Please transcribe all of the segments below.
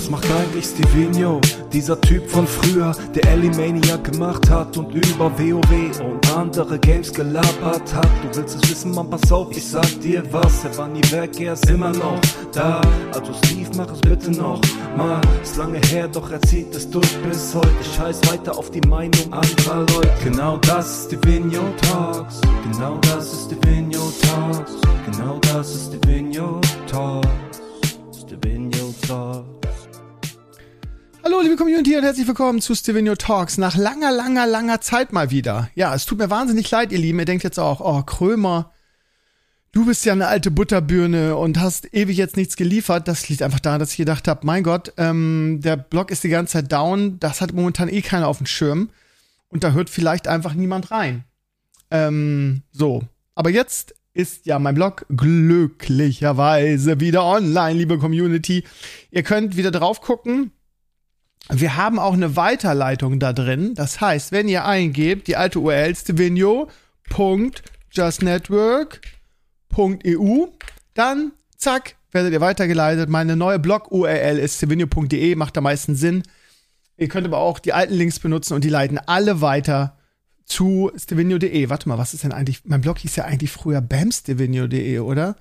Was macht eigentlich Stevino? Dieser Typ von früher, der Elimaniac gemacht hat und über WoW und andere Games gelabert hat. Du willst es wissen, Mann, pass auf, ich sag dir was. Er war nie weg, er ist immer noch da. Also Steve, mach es bitte noch mal. Ist lange her, doch er zieht es durch bis heute. Scheiß weiter auf die Meinung anderer Leute. Genau das ist Stevino Talks. Genau das ist Stevino Talks. Genau das ist Stevino Talks. Stevino Talks. Hallo liebe Community und herzlich willkommen zu Stevino Talks. Nach langer Zeit mal wieder. Ja, es tut mir wahnsinnig leid, ihr Lieben. Ihr denkt jetzt auch, oh Krömer, du bist ja eine alte Butterbirne und hast ewig jetzt nichts geliefert. Das liegt einfach daran, dass ich gedacht habe, mein Gott, der Blog ist die ganze Zeit down. Das hat momentan eh keiner auf dem Schirm. Und da hört vielleicht einfach niemand rein. So. Aber jetzt ist ja mein Blog glücklicherweise wieder online, liebe Community. Ihr könnt wieder drauf gucken. Wir haben auch eine Weiterleitung da drin. Das heißt, wenn ihr eingebt, die alte URL stevino.justnetwork.eu, dann zack, werdet ihr weitergeleitet. Meine neue Blog-URL ist stevino.de, macht am meisten Sinn. Ihr könnt aber auch die alten Links benutzen und die leiten alle weiter zu stevino.de. Warte mal, was ist denn eigentlich? Mein Blog hieß ja eigentlich früher bamstevino.de, oder?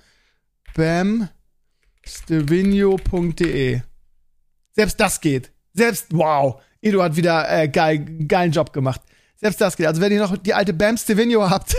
bamstevino.de. Selbst das geht. Wow, Edu hat wieder geilen Job gemacht. Selbst das geht. Also wenn ihr noch die alte Bam Stevino habt,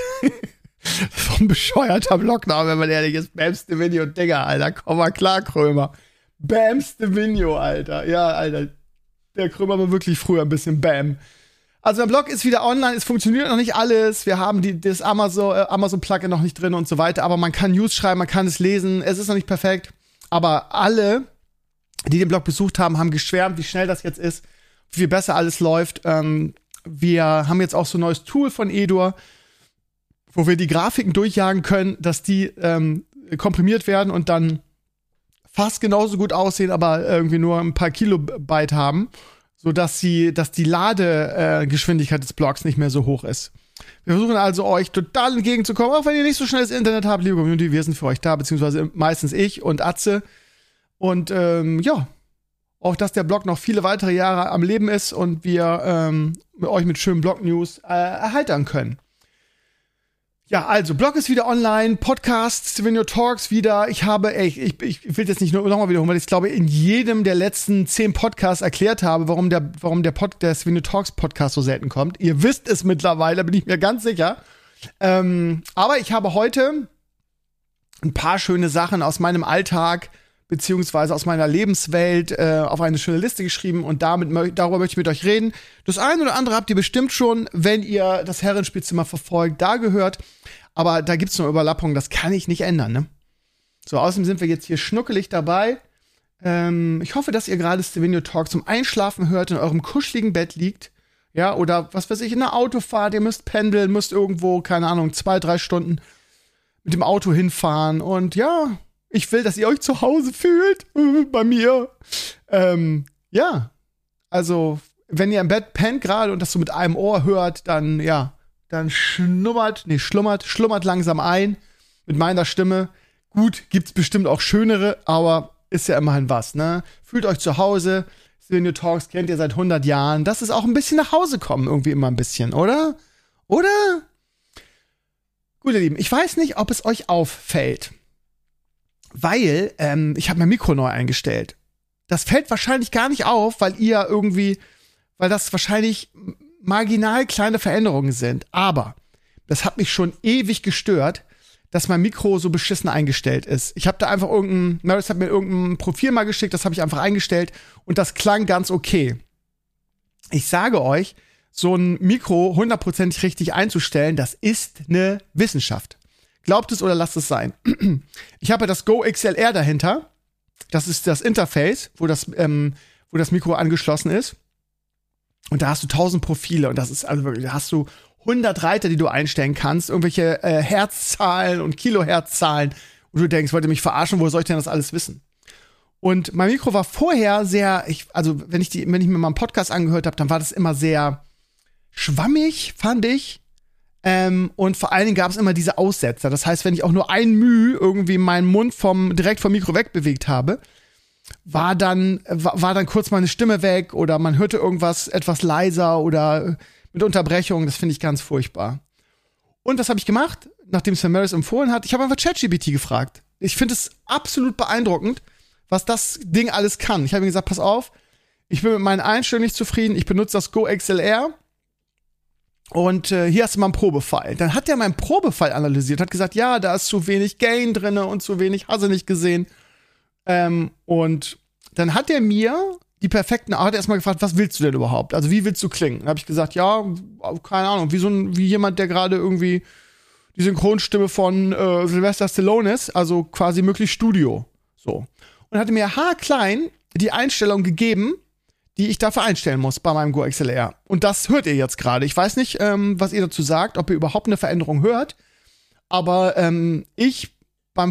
so ein bescheuerter Blogname, wenn man ehrlich ist. Bam Stevino, Digga, Alter, komm mal klar, Krömer. Bam Stevino, Alter. Ja, Alter, der Krömer war wirklich früher ein bisschen Bam. Also mein Blog ist wieder online, es funktioniert noch nicht alles. Wir haben das Amazon-Plugin noch nicht drin und so weiter. Aber man kann News schreiben, man kann es lesen. Es ist noch nicht perfekt. Aber alle, die den Blog besucht haben, haben geschwärmt, wie schnell das jetzt ist, wie viel besser alles läuft. Wir haben jetzt auch so ein neues Tool von Edur, wo wir die Grafiken durchjagen können, dass die komprimiert werden und dann fast genauso gut aussehen, aber irgendwie nur ein paar Kilobyte haben, sodass die Ladegeschwindigkeit des Blogs nicht mehr so hoch ist. Wir versuchen also, euch total entgegenzukommen, auch wenn ihr nicht so schnelles Internet habt, liebe Community, wir sind für euch da, beziehungsweise meistens ich und Atze. Und auch, dass der Blog noch viele weitere Jahre am Leben ist und wir euch mit schönen Blog-News erheitern können. Ja, also, Blog ist wieder online, Podcast, Stevino Talks wieder. Ich will jetzt nicht nur nochmal wiederholen, weil ich glaube, in jedem der letzten 10 Podcasts erklärt habe, warum der Stevino Talks Podcast so selten kommt. Ihr wisst es mittlerweile, bin ich mir ganz sicher. Aber ich habe heute ein paar schöne Sachen aus meinem Alltag beziehungsweise aus meiner Lebenswelt auf eine schöne Liste geschrieben und darüber möchte ich mit euch reden. Das eine oder andere habt ihr bestimmt schon, wenn ihr das Herrenspielzimmer verfolgt, da gehört. Aber da gibt's noch Überlappungen, das kann ich nicht ändern, ne? So, außerdem sind wir jetzt hier schnuckelig dabei. Ich hoffe, dass ihr gerade Stevino Talk zum Einschlafen hört, in eurem kuscheligen Bett liegt. Ja, oder was weiß ich, in der Autofahrt, ihr müsst pendeln, müsst irgendwo, keine Ahnung, 2-3 Stunden mit dem Auto hinfahren und ja, ich will, dass ihr euch zu Hause fühlt, bei mir. Ja, also, wenn ihr im Bett pennt gerade und das so mit einem Ohr hört, dann, ja, dann schlummert langsam ein mit meiner Stimme. Gut, gibt's bestimmt auch schönere, aber ist ja immerhin was, ne? Fühlt euch zu Hause. Stevino Talks kennt ihr seit 100 Jahren. Das ist auch ein bisschen nach Hause kommen, irgendwie immer ein bisschen, oder? Oder? Gut, ihr Lieben, ich weiß nicht, ob es euch auffällt. Weil ich habe mein Mikro neu eingestellt. Das fällt wahrscheinlich gar nicht auf, weil das wahrscheinlich marginal kleine Veränderungen sind. Aber das hat mich schon ewig gestört, dass mein Mikro so beschissen eingestellt ist. Ich habe da einfach Maris hat mir irgendein Profil mal geschickt, das habe ich einfach eingestellt und das klang ganz okay. Ich sage euch, so ein Mikro 100% richtig einzustellen, das ist eine Wissenschaft. Glaubt es oder lasst es sein. Ich habe das Go XLR dahinter. Das ist das Interface, wo das Mikro angeschlossen ist. Und da hast du 1000 Profile. Und das ist also wirklich, da hast du 100 Reiter, die du einstellen kannst. Irgendwelche Hertzzahlen und Kilohertzzahlen. Und du denkst, wollt ihr mich verarschen? Wo soll ich denn das alles wissen? Und mein Mikro war vorher wenn ich mir mal einen Podcast angehört habe, dann war das immer sehr schwammig, fand ich. Und vor allen Dingen gab es immer diese Aussetzer. Das heißt, wenn ich auch nur ein Müh irgendwie meinen Mund direkt vom Mikro wegbewegt habe, war dann kurz meine Stimme weg oder man hörte irgendwas etwas leiser oder mit Unterbrechung. Das finde ich ganz furchtbar. Und was habe ich gemacht, nachdem Sam Maris empfohlen hat? Ich habe einfach ChatGPT gefragt. Ich finde es absolut beeindruckend, was das Ding alles kann. Ich habe ihm gesagt, pass auf, ich bin mit meinen Einstellungen nicht zufrieden, ich benutze das Go XLR und hier hast du mal einen Probefile. Dann hat er meinen Probefile analysiert, hat gesagt, ja, da ist zu wenig Gain drinne und zu wenig, hast du nicht gesehen. Und dann hat er mir die perfekten, hat er erstmal gefragt, was willst du denn überhaupt? Also wie willst du klingen? Dann habe ich gesagt, ja, keine Ahnung, wie jemand, der gerade irgendwie die Synchronstimme von Sylvester Stallone ist, also quasi möglichst Studio. So. Und hatte mir haarklein die Einstellung gegeben, die ich dafür einstellen muss bei meinem Go XLR. Und das hört ihr jetzt gerade. Ich weiß nicht, was ihr dazu sagt, ob ihr überhaupt eine Veränderung hört. Aber ich beim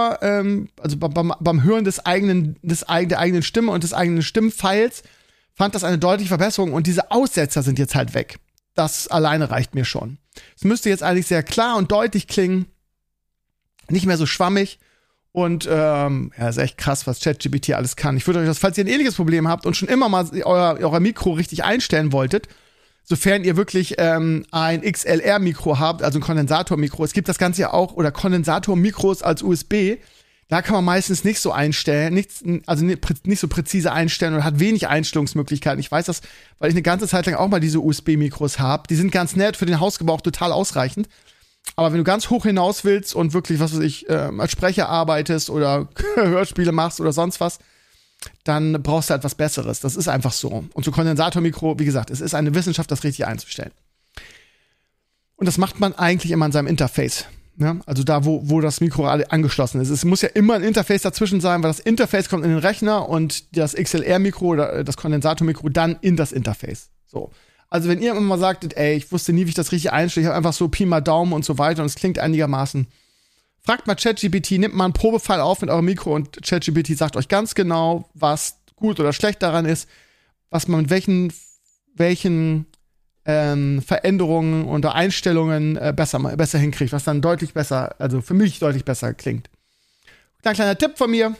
Hören der eigenen Stimme und des eigenen Stimmfiles fand das eine deutliche Verbesserung. Und diese Aussetzer sind jetzt halt weg. Das alleine reicht mir schon. Es müsste jetzt eigentlich sehr klar und deutlich klingen. Nicht mehr so schwammig. Und ist echt krass, was ChatGPT alles kann. Ich würde euch das, falls ihr ein ähnliches Problem habt und schon immer mal euer Mikro richtig einstellen wolltet, sofern ihr wirklich ein XLR-Mikro habt, also ein Kondensatormikro, es gibt das Ganze ja auch, oder Kondensatormikros als USB, da kann man meistens nicht so einstellen, nicht so präzise einstellen oder hat wenig Einstellungsmöglichkeiten. Ich weiß das, weil ich eine ganze Zeit lang auch mal diese USB-Mikros habe. Die sind ganz nett, für den Hausgebrauch total ausreichend. Aber wenn du ganz hoch hinaus willst und wirklich, was weiß ich, als Sprecher arbeitest oder Hörspiele machst oder sonst was, dann brauchst du etwas Besseres. Das ist einfach so. Und so Kondensatormikro, wie gesagt, es ist eine Wissenschaft, das richtig einzustellen. Und das macht man eigentlich immer in seinem Interface. Ne? Also da, wo das Mikro angeschlossen ist. Es muss ja immer ein Interface dazwischen sein, weil das Interface kommt in den Rechner und das XLR-Mikro oder das Kondensatormikro dann in das Interface. So. Also wenn ihr immer mal sagtet, ey, ich wusste nie, wie ich das richtig einstelle, ich habe einfach so Pi mal Daumen und so weiter und es klingt einigermaßen. Fragt mal ChatGPT, nehmt mal einen Probefall auf mit eurem Mikro und ChatGPT sagt euch ganz genau, was gut oder schlecht daran ist, was man mit welchen Veränderungen oder Einstellungen besser hinkriegt, was dann deutlich besser, also für mich deutlich besser klingt. Ein kleiner Tipp von mir.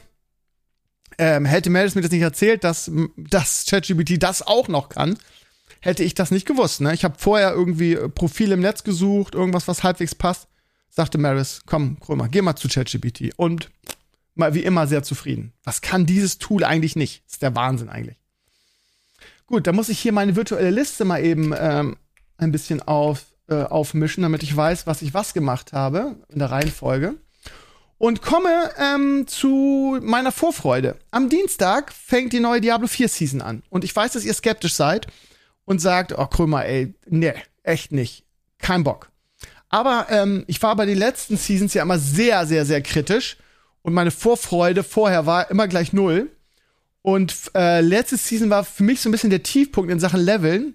Hätte Meredith mir das nicht erzählt, dass ChatGPT das auch noch kann, hätte ich das nicht gewusst. Ne? Ich habe vorher irgendwie Profile im Netz gesucht, irgendwas, was halbwegs passt. Sagte Maris, komm, Krömer, geh mal zu ChatGPT. Und mal wie immer sehr zufrieden. Was kann dieses Tool eigentlich nicht? Das ist der Wahnsinn eigentlich. Gut, dann muss ich hier meine virtuelle Liste mal eben ein bisschen aufmischen, damit ich weiß, was ich was gemacht habe in der Reihenfolge. Und komme zu meiner Vorfreude. Am Dienstag fängt die neue Diablo 4 Season an. Und ich weiß, dass ihr skeptisch seid und sagt, oh Krömer, ey, nee, echt nicht. Kein Bock. Aber ich war bei den letzten Seasons ja immer sehr, sehr, sehr kritisch. Und meine Vorfreude vorher war immer gleich 0. Und letzte Season war für mich so ein bisschen der Tiefpunkt in Sachen Leveln.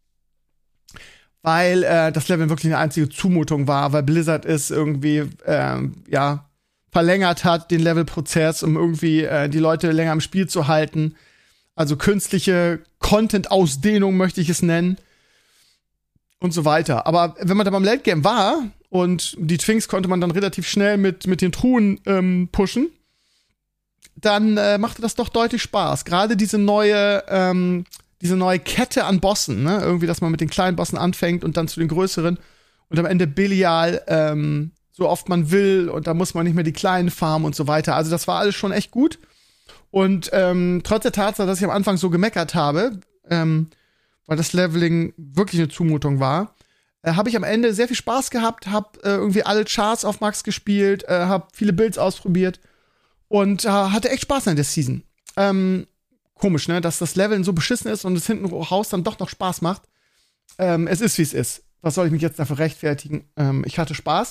Weil das Leveln wirklich eine einzige Zumutung war. Weil Blizzard es irgendwie, verlängert hat, den Levelprozess, um irgendwie die Leute länger im Spiel zu halten. Also künstliche Content-Ausdehnung möchte ich es nennen. Und so weiter. Aber wenn man da beim Late Game war und die Twinks konnte man dann relativ schnell mit den Truhen pushen, dann machte das doch deutlich Spaß. Gerade diese neue Kette an Bossen, ne? Irgendwie, dass man mit den kleinen Bossen anfängt und dann zu den größeren und am Ende Belial so oft man will und da muss man nicht mehr die kleinen farmen und so weiter. Also das war alles schon echt gut. Und trotz der Tatsache, dass ich am Anfang so gemeckert habe, weil das Leveling wirklich eine Zumutung war, habe ich am Ende sehr viel Spaß gehabt, habe irgendwie alle Charts auf Max gespielt, habe viele Builds ausprobiert und hatte echt Spaß an der Season. Komisch, ne, dass das Leveln so beschissen ist und es hinten raus dann doch noch Spaß macht. Es ist, wie es ist. Was soll ich mich jetzt dafür rechtfertigen? Ich hatte Spaß.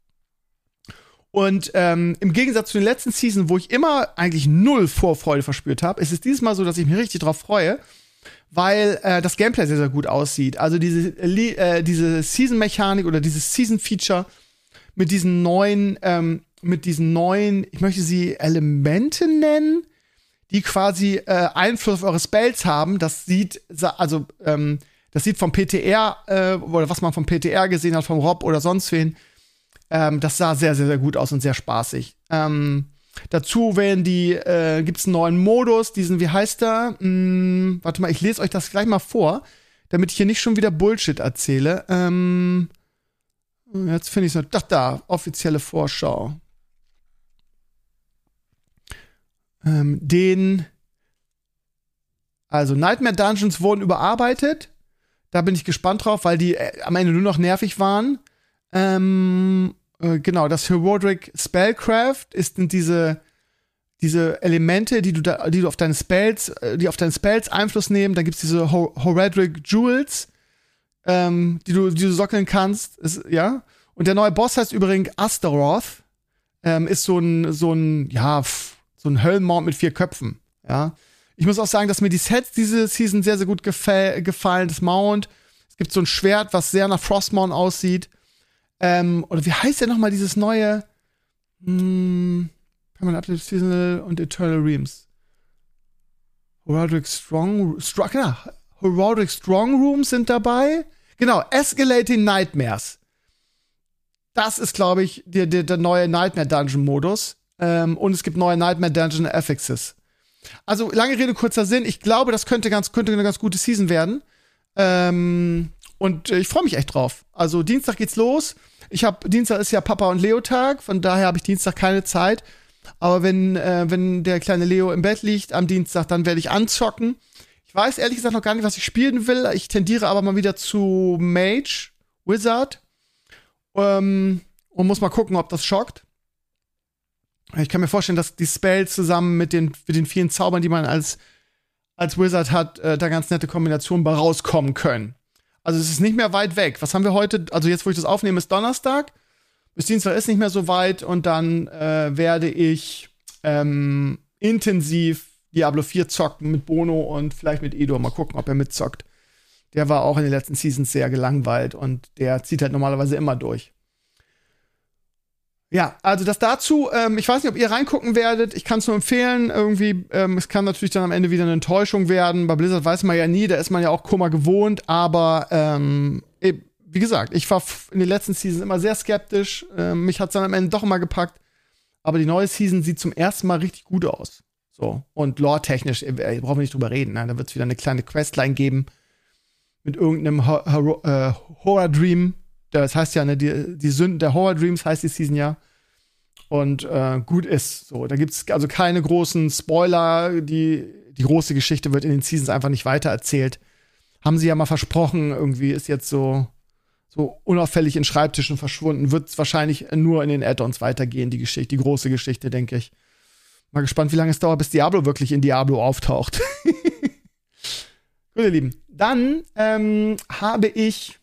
Und im Gegensatz zu den letzten Season, wo ich immer eigentlich 0 Vorfreude verspürt habe, ist es dieses Mal so, dass ich mich richtig drauf freue, weil das Gameplay sehr, sehr gut aussieht. Also diese Season-Mechanik oder dieses Season-Feature mit diesen neuen, ich möchte sie Elemente nennen, die quasi Einfluss auf eure Spells haben. Das sieht vom PTR, oder was man vom PTR gesehen hat, vom Rob oder sonst wen, das sah sehr, sehr, sehr gut aus und sehr spaßig. Dazu gibt's einen neuen Modus, wie heißt der? Warte mal, ich lese euch das gleich mal vor, damit ich hier nicht schon wieder Bullshit erzähle. Jetzt finde ich es noch. Ach, da, offizielle Vorschau. Also Nightmare Dungeons wurden überarbeitet. Da bin ich gespannt drauf, weil die am Ende nur noch nervig waren. Genau, das Herodic Spellcraft sind diese Elemente, die auf deine Spells Einfluss nehmen. Dann gibt's diese Herodic Jewels, die du sockeln kannst. Ja. Und der neue Boss heißt übrigens Astaroth. Ist so ein Höllenmount mit 4 Köpfen. Ja. Ich muss auch sagen, dass mir die Sets diese Season sehr, sehr gut gefallen. Das Mount. Es gibt so ein Schwert, was sehr nach Frostmount aussieht. Oder wie heißt der nochmal dieses neue? Permanent Update Seasonal und Eternal Realms. Herodic Strong Rooms sind dabei. Genau, Escalating Nightmares. Das ist, glaube ich, der neue Nightmare Dungeon Modus. Und es gibt neue Nightmare Dungeon Affixes. Also, lange Rede, kurzer Sinn. Ich glaube, das könnte eine ganz gute Season werden. Und ich freue mich echt drauf. Also, Dienstag geht's los. Dienstag ist ja Papa und Leo-Tag, von daher habe ich Dienstag keine Zeit. Aber wenn der kleine Leo im Bett liegt am Dienstag, dann werde ich anzocken. Ich weiß ehrlich gesagt noch gar nicht, was ich spielen will. Ich tendiere aber mal wieder zu Mage, Wizard. Und muss mal gucken, ob das schockt. Ich kann mir vorstellen, dass die Spells zusammen mit den vielen Zaubern, die man als Wizard hat, da ganz nette Kombinationen bei rauskommen können. Also es ist nicht mehr weit weg. Was haben wir heute? Also jetzt, wo ich das aufnehme, ist Donnerstag. Bis Dienstag ist nicht mehr so weit. Und dann werde ich intensiv Diablo 4 zocken mit Bono und vielleicht mit Edo. Mal gucken, ob er mitzockt. Der war auch in den letzten Seasons sehr gelangweilt. Und der zieht halt normalerweise immer durch. Ja, also das dazu. Ich weiß nicht, ob ihr reingucken werdet. Ich kann es nur empfehlen. Irgendwie, es kann natürlich dann am Ende wieder eine Enttäuschung werden. Bei Blizzard weiß man ja nie, da ist man ja auch Kummer gewohnt. Aber wie gesagt, ich war in den letzten Seasons immer sehr skeptisch. Mich hat's dann am Ende doch immer gepackt. Aber die neue Season sieht zum ersten Mal richtig gut aus. So. Und lore-technisch, brauchen wir nicht drüber reden. Ne? Da wird's wieder eine kleine Questline geben mit irgendeinem Horror Dream. Das heißt ja, ne, die Sünden der Horror Dreams heißt die Season ja. Und gut ist. So, da gibt's also keine großen Spoiler. Die große Geschichte wird in den Seasons einfach nicht weitererzählt. Haben sie ja mal versprochen, irgendwie ist jetzt so unauffällig in Schreibtischen verschwunden. Wird es wahrscheinlich nur in den Add-ons weitergehen, die große Geschichte, denke ich. Mal gespannt, wie lange es dauert, bis Diablo wirklich in Diablo auftaucht. Gut, ihr Lieben. Dann habe ich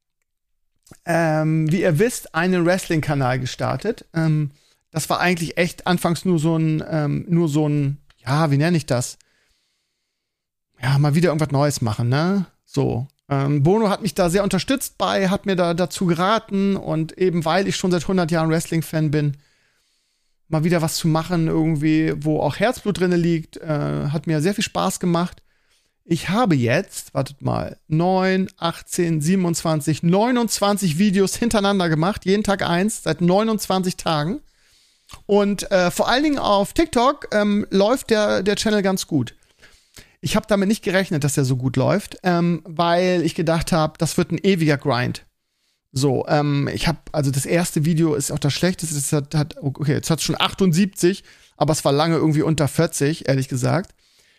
wie ihr wisst, einen Wrestling-Kanal gestartet. Das war eigentlich echt anfangs nur so ein, ja, wie nenne ich das? Ja, mal wieder irgendwas Neues machen, ne? So. Bono hat mich da sehr unterstützt hat mir da dazu geraten und eben weil ich schon seit 100 Jahren Wrestling-Fan bin, mal wieder was zu machen irgendwie, wo auch Herzblut drin liegt, hat mir sehr viel Spaß gemacht. Ich habe jetzt, wartet mal, 9, 18, 27, 29 Videos hintereinander gemacht, jeden Tag eins, seit 29 Tagen. Und vor allen Dingen auf TikTok läuft der Channel ganz gut. Ich habe damit nicht gerechnet, dass der so gut läuft, weil ich gedacht habe, das wird ein ewiger Grind. So, also das erste Video ist auch das schlechteste, jetzt hat es schon 78, aber es war lange irgendwie unter 40, ehrlich gesagt.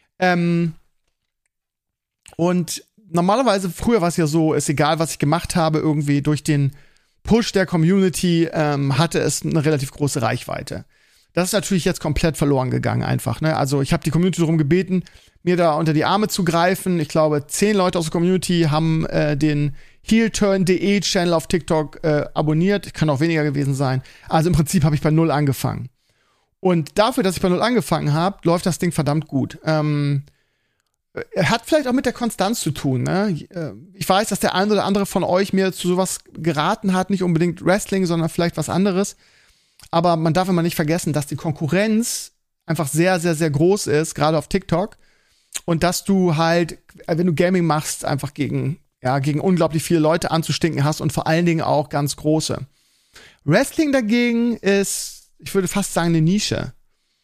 Und normalerweise, früher war es ja so, ist egal, was ich gemacht habe, irgendwie durch den Push der Community hatte es eine relativ große Reichweite. Das ist natürlich jetzt komplett verloren gegangen einfach, ne? Also ich habe die Community darum gebeten, mir da unter die Arme zu greifen. Ich glaube, 10 Leute aus der Community haben den heelturn.de Channel auf TikTok abonniert. Kann auch weniger gewesen sein. Also im Prinzip habe ich bei 0 angefangen. Und dafür, dass ich bei 0 angefangen habe, läuft das Ding verdammt gut. Hat vielleicht auch mit der Konstanz zu tun, ne? Ich weiß, dass der ein oder andere von euch mir zu sowas geraten hat, nicht unbedingt Wrestling, sondern vielleicht was anderes. Aber man darf immer nicht vergessen, dass die Konkurrenz einfach sehr, sehr, sehr groß ist, gerade auf TikTok. Und dass du halt, wenn du Gaming machst, einfach gegen unglaublich viele Leute anzustinken hast und vor allen Dingen auch ganz große. Wrestling dagegen ist, ich würde fast sagen, eine Nische.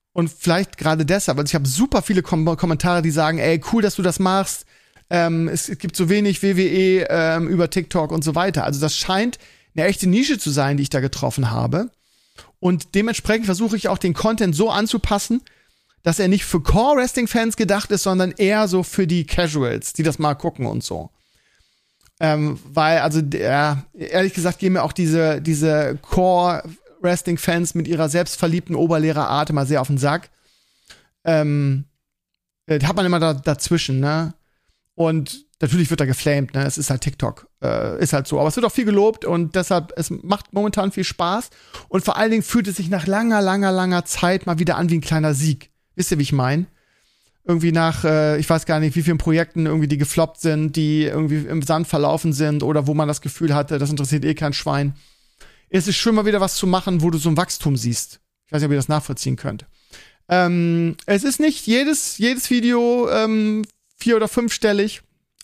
Und vielleicht gerade deshalb, also ich habe super viele Kommentare, die sagen, ey, cool, dass du das machst. Es gibt so wenig WWE über TikTok und so weiter. Also das scheint eine echte Nische zu sein, die ich da getroffen habe. Und dementsprechend versuche ich auch den Content so anzupassen, dass er nicht für Core-Wrestling-Fans gedacht ist, sondern eher so für die Casuals, die das mal gucken und so. Weil, also, ehrlich gesagt, gehen mir auch diese Core-Wrestling-Fans mit ihrer selbstverliebten Oberlehrerart immer sehr auf den Sack. Hat man immer dazwischen, ne? Und natürlich wird da geflamed, ne? Es ist halt TikTok. Ist halt so. Aber es wird auch viel gelobt und deshalb, es macht momentan viel Spaß. Und vor allen Dingen fühlt es sich nach langer Zeit mal wieder an wie ein kleiner Sieg. Wisst ihr, wie ich meine? Irgendwie nach, ich weiß gar nicht, wie vielen Projekten irgendwie die gefloppt sind, die irgendwie im Sand verlaufen sind oder wo man das Gefühl hatte, das interessiert eh kein Schwein. Es ist schön, mal wieder was zu machen, wo du so ein Wachstum siehst. Ich weiß nicht, ob ihr das nachvollziehen könnt. Es ist nicht jedes Video 4- oder 5-stellig.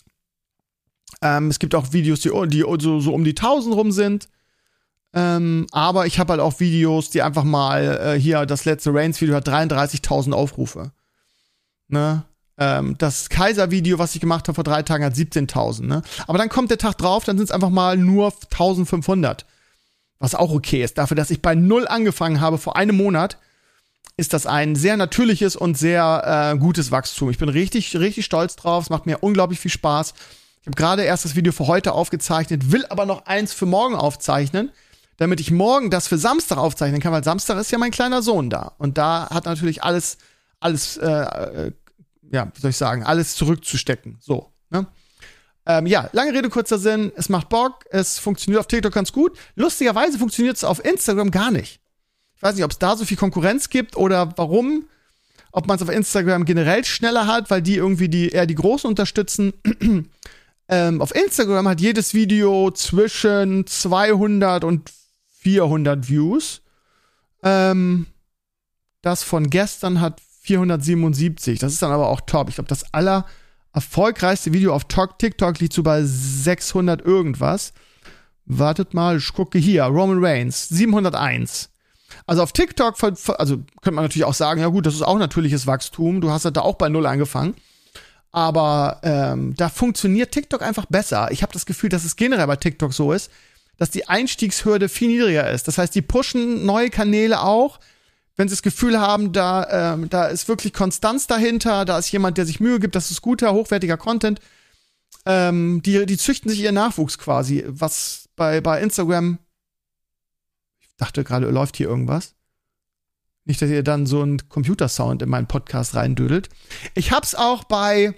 Es gibt auch Videos, die so um die 1000 rum sind. Aber ich habe halt auch Videos, die einfach mal, hier, das letzte Reigns-Video hat 33.000 Aufrufe. Ne? Das Kaiser-Video, was ich gemacht habe vor 3 Tagen, hat 17.000. Ne? Aber dann kommt der Tag drauf, dann sind es einfach mal nur 1.500. Was auch okay ist. Dafür, dass ich bei 0 angefangen habe vor einem Monat, ist das ein sehr natürliches und sehr gutes Wachstum. Ich bin richtig stolz drauf. Es macht mir unglaublich viel Spaß. Ich habe gerade erst das Video für heute aufgezeichnet, will aber noch eins für morgen aufzeichnen, damit ich morgen das für Samstag aufzeichnen kann, weil Samstag ist ja mein kleiner Sohn da. Und da hat natürlich alles, wie soll ich sagen, alles zurückzustecken. So, ne? Lange Rede, kurzer Sinn. Es macht Bock. Es funktioniert auf TikTok ganz gut. Lustigerweise funktioniert es auf Instagram gar nicht. Ich weiß nicht, ob es da so viel Konkurrenz gibt oder warum. Ob man es auf Instagram generell schneller hat, weil die irgendwie eher die Großen unterstützen. Auf Instagram hat jedes Video zwischen 200 und 400 Views. Das von gestern hat 477. Das ist dann aber auch top. Ich glaube, das erfolgreichste Video auf TikTok liegt so bei 600 irgendwas. Wartet mal, ich gucke hier. Roman Reigns, 701. Also auf TikTok, also könnte man natürlich auch sagen, ja gut, das ist auch natürliches Wachstum. Du hast halt da auch bei 0 angefangen. Aber da funktioniert TikTok einfach besser. Ich habe das Gefühl, dass es generell bei TikTok so ist, dass die Einstiegshürde viel niedriger ist. Das heißt, die pushen neue Kanäle auch, wenn sie das Gefühl haben, da ist wirklich Konstanz dahinter, da ist jemand, der sich Mühe gibt, das ist guter, hochwertiger Content. Die züchten sich ihren Nachwuchs quasi, was bei Instagram, ich dachte gerade, läuft hier irgendwas. Nicht, dass ihr dann so einen Computersound in meinen Podcast reindödelt. Ich hab's auch bei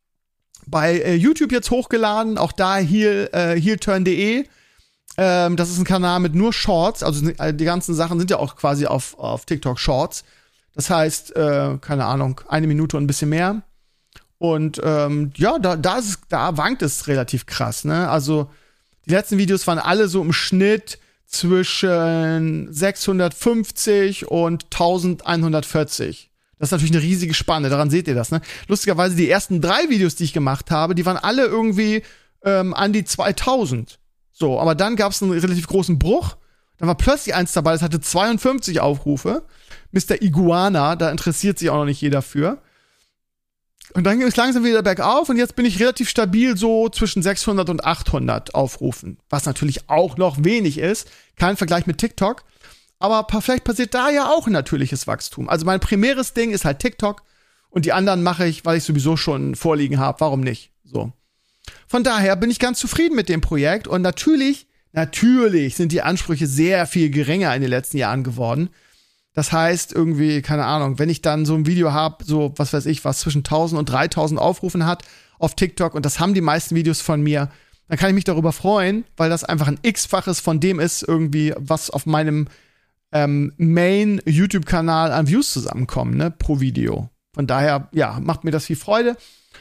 YouTube jetzt hochgeladen, auch da heelturn.de. Das ist ein Kanal mit nur Shorts, also die ganzen Sachen sind ja auch quasi auf TikTok Shorts. Das heißt, keine Ahnung, 1 Minute und ein bisschen mehr. Und da wankt es relativ krass, ne? Also die letzten Videos waren alle so im Schnitt zwischen 650 und 1140. Das ist natürlich eine riesige Spanne, daran seht ihr das, ne? Lustigerweise die ersten 3 Videos, die ich gemacht habe, die waren alle irgendwie an die 2000. So, aber dann gab es einen relativ großen Bruch. Dann war plötzlich eins dabei, das hatte 52 Aufrufe. Mr. Iguana, da interessiert sich auch noch nicht jeder für. Und dann ging es langsam wieder bergauf und jetzt bin ich relativ stabil so zwischen 600 und 800 Aufrufen. Was natürlich auch noch wenig ist. Kein Vergleich mit TikTok. Aber vielleicht passiert da ja auch ein natürliches Wachstum. Also mein primäres Ding ist halt TikTok und die anderen mache ich, weil ich sowieso schon vorliegen habe. Warum nicht? So. Von daher bin ich ganz zufrieden mit dem Projekt und natürlich sind die Ansprüche sehr viel geringer in den letzten Jahren geworden. Das heißt irgendwie, keine Ahnung, wenn ich dann so ein Video habe, so was weiß ich, was zwischen 1000 und 3000 Aufrufen hat auf TikTok und das haben die meisten Videos von mir, dann kann ich mich darüber freuen, weil das einfach ein X-faches von dem ist irgendwie, was auf meinem Main-YouTube-Kanal an Views zusammenkommen, ne, pro Video. Von daher, ja, macht mir das viel Freude.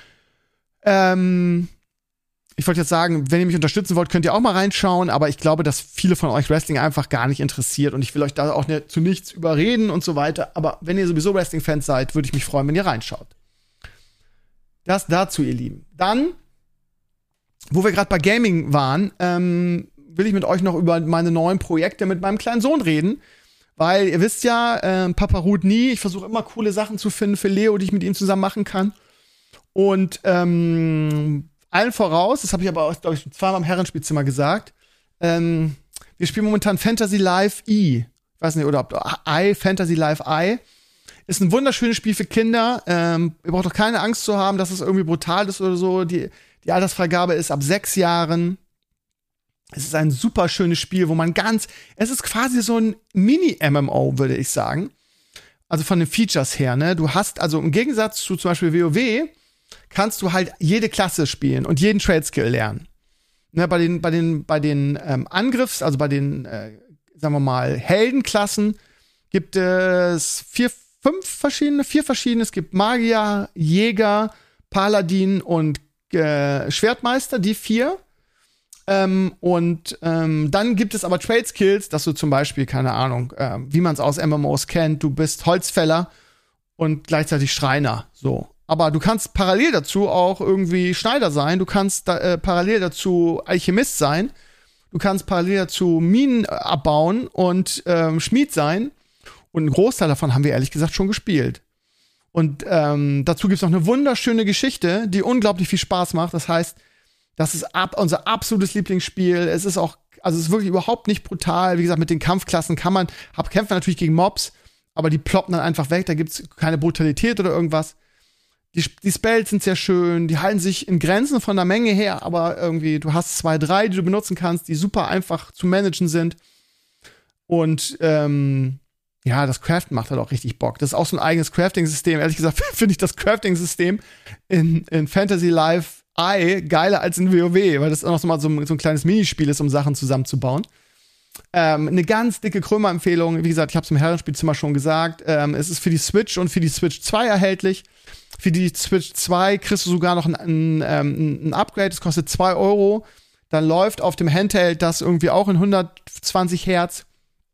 Ich wollte jetzt sagen, wenn ihr mich unterstützen wollt, könnt ihr auch mal reinschauen, aber ich glaube, dass viele von euch Wrestling einfach gar nicht interessiert und ich will euch da auch zu nichts überreden und so weiter, aber wenn ihr sowieso Wrestling-Fans seid, würde ich mich freuen, wenn ihr reinschaut. Das dazu, ihr Lieben. Dann, wo wir gerade bei Gaming waren, will ich mit euch noch über meine neuen Projekte mit meinem kleinen Sohn reden, Weil ihr wisst ja, Papa ruht nie. Ich versuche immer coole Sachen zu finden für Leo, die ich mit ihm zusammen machen kann. Und allen voraus, das habe ich aber auch, glaube ich, zweimal im Herrenspielzimmer gesagt, wir spielen momentan Fantasy Life I. Ich weiß nicht, oder Fantasy Life I. Ist ein wunderschönes Spiel für Kinder. Ihr braucht doch keine Angst zu haben, dass es irgendwie brutal ist oder so. Die Altersfreigabe ist ab 6 Jahren. Es ist ein super schönes Spiel, wo man es ist quasi so ein Mini-MMO, würde ich sagen. Also von den Features her, ne? Du hast, also im Gegensatz zu zum Beispiel WoW, kannst du halt jede Klasse spielen und jeden Trade-Skill lernen. Ne, bei den also bei den, sagen wir mal, Heldenklassen gibt es 4 verschiedene. Es gibt Magier, Jäger, Paladin und Schwertmeister, die 4. Dann gibt es aber Trade Skills, dass du zum Beispiel, keine Ahnung, wie man es aus MMOs kennt, du bist Holzfäller und gleichzeitig Schreiner, so. Aber du kannst parallel dazu auch irgendwie Schneider sein, du kannst parallel dazu Alchemist sein, du kannst parallel dazu Minen abbauen und Schmied sein. Und einen Großteil davon haben wir ehrlich gesagt schon gespielt. Und dazu gibt's noch eine wunderschöne Geschichte, die unglaublich viel Spaß macht. Das heißt, das ist unser absolutes Lieblingsspiel. Es ist auch, also es ist wirklich überhaupt nicht brutal. Wie gesagt, mit den Kampfklassen kämpfen wir natürlich gegen Mobs, aber die ploppen dann einfach weg. Da gibt's keine Brutalität oder irgendwas. Die Spells sind sehr schön, die halten sich in Grenzen von der Menge her, aber irgendwie, du hast 2, 3, die du benutzen kannst, die super einfach zu managen sind. Und ja, das Craften macht halt auch richtig Bock. Das ist auch so ein eigenes Crafting-System. Ehrlich gesagt finde ich das Crafting-System in Fantasy Life I geiler als in WoW, weil das auch noch so ein kleines Minispiel ist, um Sachen zusammenzubauen. Eine ganz dicke Krömer-Empfehlung. Wie gesagt, ich habe es im Herrenspielzimmer schon gesagt. Es ist für die Switch und für die Switch 2 erhältlich. Für die Switch 2 kriegst du sogar noch ein Upgrade. Das kostet 2 €. Dann läuft auf dem Handheld das irgendwie auch in 120 Hertz.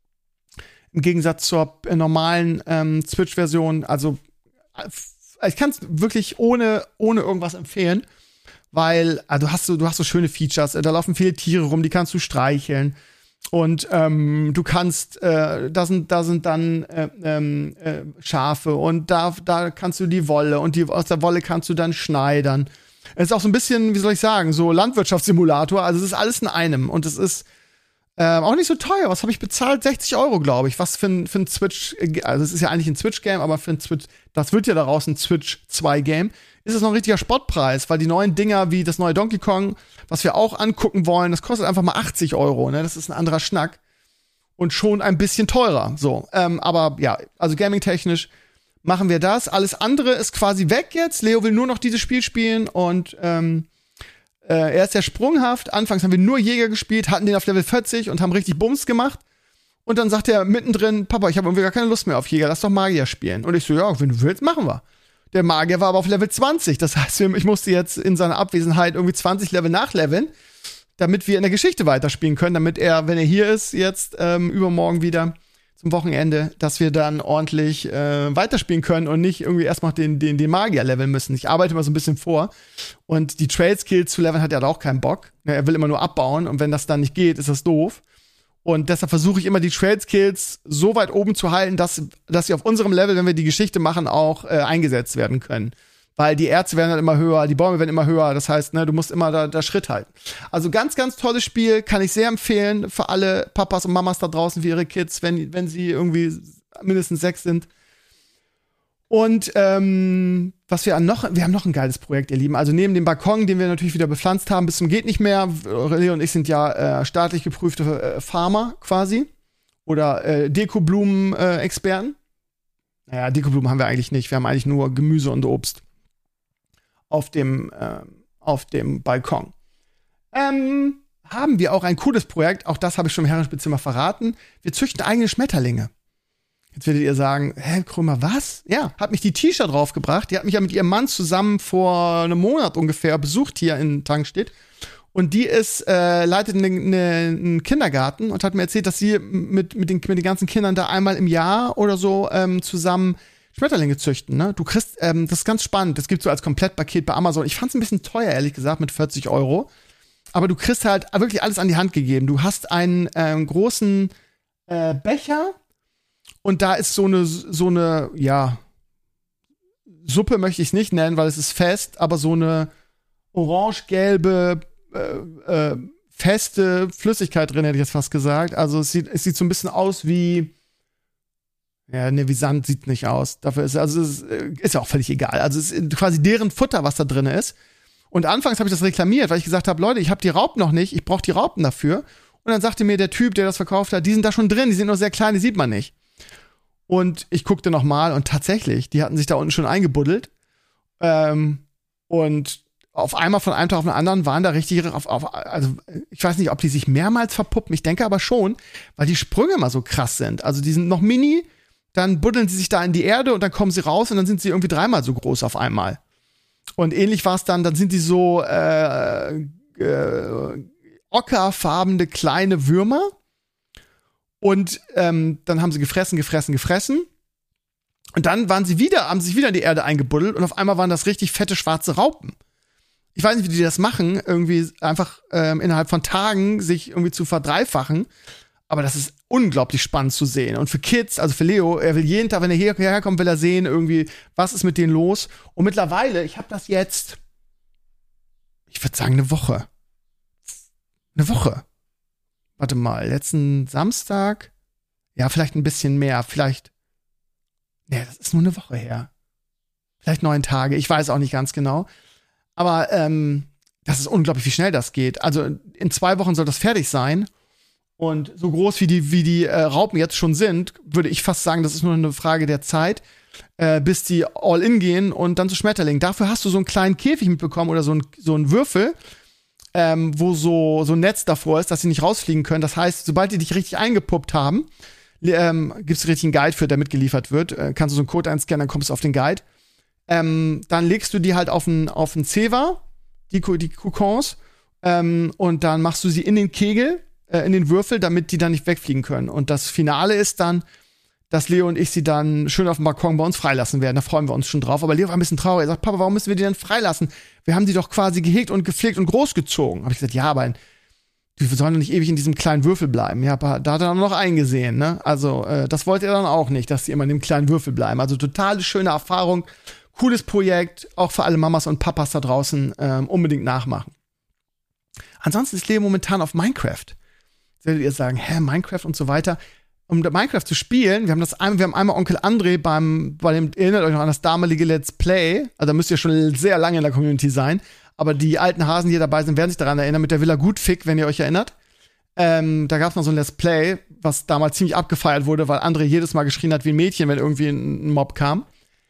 Im Gegensatz zur normalen Switch-Version. Also, ich kann es wirklich ohne irgendwas empfehlen. Weil du hast so schöne Features. Da laufen viele Tiere rum, die kannst du streicheln. Und du kannst, da sind dann Schafe und da kannst du die Wolle und aus der Wolle kannst du dann schneidern. Es ist auch so ein bisschen, wie soll ich sagen, so Landwirtschaftssimulator. Also es ist alles in einem und es ist auch nicht so teuer. Was habe ich bezahlt? 60 €, glaube ich. Was für ein Switch, also es ist ja eigentlich ein Switch-Game, aber für ein Switch, das wird ja daraus ein Switch 2-Game. Ist es noch ein richtiger Spottpreis, weil die neuen Dinger wie das neue Donkey Kong, was wir auch angucken wollen, das kostet einfach mal 80 €, ne? Das ist ein anderer Schnack. Und schon ein bisschen teurer, so. Aber ja, also gaming-technisch machen wir das. Alles andere ist quasi weg jetzt. Leo will nur noch dieses Spiel spielen und er ist sehr sprunghaft. Anfangs haben wir nur Jäger gespielt, hatten den auf Level 40 und haben richtig Bums gemacht. Und dann sagt er mittendrin, Papa, ich habe irgendwie gar keine Lust mehr auf Jäger, lass doch Magier spielen. Und ich so, ja, wenn du willst, machen wir. Der Magier war aber auf Level 20. Das heißt, ich musste jetzt in seiner Abwesenheit irgendwie 20 Level nachleveln, damit wir in der Geschichte weiterspielen können, damit er, wenn er hier ist, jetzt übermorgen wieder zum Wochenende, dass wir dann ordentlich weiterspielen können und nicht irgendwie erstmal den Magier leveln müssen. Ich arbeite immer so ein bisschen vor. Und die Trade-Skills zu leveln hat er auch keinen Bock. Er will immer nur abbauen und wenn das dann nicht geht, ist das doof. Und deshalb versuche ich immer, die Trade-Skills so weit oben zu halten, dass sie auf unserem Level, wenn wir die Geschichte machen, auch eingesetzt werden können. Weil die Erze werden dann immer höher, die Bäume werden immer höher. Das heißt, ne, du musst immer da Schritt halten. Also ganz, ganz tolles Spiel, kann ich sehr empfehlen für alle Papas und Mamas da draußen, für ihre Kids, wenn sie irgendwie mindestens 6 sind. Und was wir haben noch ein geiles Projekt, ihr Lieben. Also neben dem Balkon, den wir natürlich wieder bepflanzt haben, bis zum geht nicht mehr. Leo und ich sind ja staatlich geprüfte Farmer quasi. Oder Dekoblumen-Experten. Naja, Dekoblumen haben wir eigentlich nicht. Wir haben eigentlich nur Gemüse und Obst auf dem Balkon. Haben wir auch ein cooles Projekt. Auch das habe ich schon im Herrenspielzimmer verraten. Wir züchten eigene Schmetterlinge. Jetzt werdet ihr sagen, Krömer, was? Ja, hat mich die Tisha draufgebracht. Die hat mich ja mit ihrem Mann zusammen vor einem Monat ungefähr besucht hier in Tangstedt. Und die leitet einen Kindergarten und hat mir erzählt, dass sie mit den ganzen Kindern da einmal im Jahr oder so zusammen Schmetterlinge züchten. Ne? Du kriegst, das ist ganz spannend. Das gibt's so als Komplettpaket bei Amazon. Ich fand's ein bisschen teuer, ehrlich gesagt, mit 40 €. Aber du kriegst halt wirklich alles an die Hand gegeben. Du hast einen großen Becher Und da ist so eine, ja, Suppe möchte ich es nicht nennen, weil es ist fest, aber so eine orange-gelbe, feste Flüssigkeit drin, hätte ich jetzt fast gesagt. Also es sieht so ein bisschen aus wie, ja, ne, wie Sand sieht nicht aus. Dafür ist, also es ist ja auch völlig egal. Also es ist quasi deren Futter, was da drin ist. Und anfangs habe ich das reklamiert, weil ich gesagt habe, Leute, ich habe die Raupen noch nicht, ich brauche die Raupen dafür. Und dann sagte mir der Typ, der das verkauft hat, die sind da schon drin, die sind nur sehr klein, die sieht man nicht. Und ich guckte noch mal und tatsächlich, die hatten sich da unten schon eingebuddelt. Und auf einmal von einem Tag auf den anderen waren da richtig, also ich weiß nicht, ob die sich mehrmals verpuppen, ich denke aber schon, weil die Sprünge immer so krass sind. Also die sind noch mini, dann buddeln sie sich da in die Erde und dann kommen sie raus und dann sind sie irgendwie 3-mal so groß auf einmal. Und ähnlich war es dann sind die so ockerfarbene kleine Würmer. Und dann haben sie gefressen. Und dann haben sich wieder in die Erde eingebuddelt und auf einmal waren das richtig fette schwarze Raupen. Ich weiß nicht, wie die das machen, irgendwie einfach innerhalb von Tagen sich irgendwie zu verdreifachen. Aber das ist unglaublich spannend zu sehen. Und für Kids, also für Leo, er will jeden Tag, wenn er hierher kommt, will er sehen irgendwie, was ist mit denen los. Und mittlerweile, ich habe das jetzt, ich würde sagen, eine Woche. Warte mal, letzten Samstag? Ja, vielleicht ein bisschen mehr. Nee, das ist nur eine Woche her. Vielleicht 9 Tage, ich weiß auch nicht ganz genau. Aber das ist unglaublich, wie schnell das geht. Also in 2 Wochen soll das fertig sein. Und so groß wie die Raupen jetzt schon sind, würde ich fast sagen, das ist nur eine Frage der Zeit, bis die all in gehen und dann zu Schmetterlingen. Dafür hast du so einen kleinen Käfig mitbekommen oder so einen Würfel, wo so ein Netz davor ist, dass sie nicht rausfliegen können. Das heißt, sobald die dich richtig eingepuppt haben, gibt's richtig einen Guide für, der mitgeliefert wird. Kannst du so einen Code einscannen, dann kommst du auf den Guide. Dann legst du die halt auf einen Zewa, die Kokons, und dann machst du sie in den Kegel, in den Würfel, damit die dann nicht wegfliegen können. Und das Finale ist dann, dass Leo und ich sie dann schön auf dem Balkon bei uns freilassen werden. Da freuen wir uns schon drauf. Aber Leo war ein bisschen traurig. Er sagt, Papa, warum müssen wir die denn freilassen? Wir haben die doch quasi gehegt und gepflegt und großgezogen. Hab ich gesagt, ja, aber wir sollen doch nicht ewig in diesem kleinen Würfel bleiben. Ja, aber da hat er dann noch eingesehen, ne? Also, das wollte er dann auch nicht, dass sie immer in dem kleinen Würfel bleiben. Also, totale schöne Erfahrung. Cooles Projekt. Auch für alle Mamas und Papas da draußen unbedingt nachmachen. Ansonsten ist Leo momentan auf Minecraft. Werdet ihr sagen, Minecraft und so weiter. Um Minecraft zu spielen, wir haben einmal Onkel André bei dem, erinnert euch noch an das damalige Let's Play, also da müsst ihr schon sehr lange in der Community sein, aber die alten Hasen, die hier dabei sind, werden sich daran erinnern, mit der Villa Gutfick, wenn ihr euch erinnert. Da gab es noch so ein Let's Play, was damals ziemlich abgefeiert wurde, weil André jedes Mal geschrien hat wie ein Mädchen, wenn irgendwie ein Mob kam.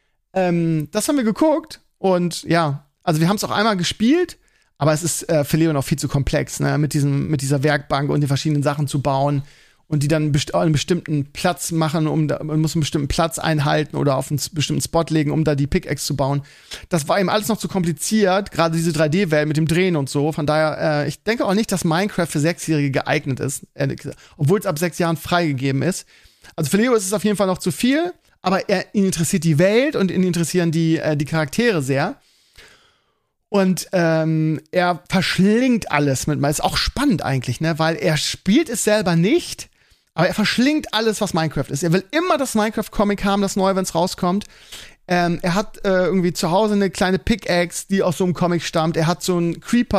Das haben wir geguckt und ja, also wir haben es auch einmal gespielt, aber es ist für Leo noch viel zu komplex, ne? Mit dieser Werkbank und den verschiedenen Sachen zu bauen und die dann einen bestimmten Platz machen, man muss einen bestimmten Platz einhalten oder auf einen bestimmten Spot legen, um da die Pickaxe zu bauen. Das war ihm alles noch zu kompliziert, gerade diese 3D-Welt mit dem Drehen und so. Von daher, ich denke auch nicht, dass Minecraft für 6-Jährige geeignet ist, obwohl es ab 6 Jahren freigegeben ist. Also für Leo ist es auf jeden Fall noch zu viel, aber ihn interessiert die Welt und ihn interessieren die Charaktere sehr. Und er verschlingt alles mit. Ist auch spannend eigentlich, ne? Weil er spielt es selber nicht, aber er verschlingt alles, was Minecraft ist. Er will immer das Minecraft-Comic haben, das neu, wenn es rauskommt. Er hat irgendwie zu Hause eine kleine Pickaxe, die aus so einem Comic stammt. Er hat so ein